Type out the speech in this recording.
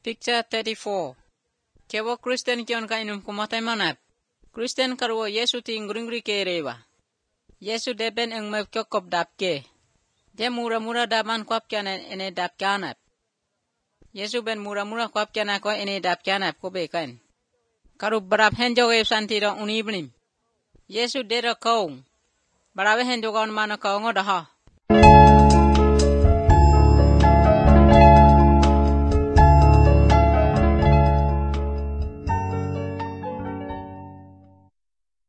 Picture 34. Kewo Kristen kion ka inum kumatay manap. Kristen karwo Yesu ti ngring kerewa. Yesu deben ang mevkyokop dapke. De mura-mura daman kwap kyan ene dapkyanap. Yesu ben mura-mura kwap kyan ako ene dapkyanap ko bekan. Karub barab henjo web santiro unibnim. Yesu dera kaung. Barabe henjo kaun mana kaungo daha.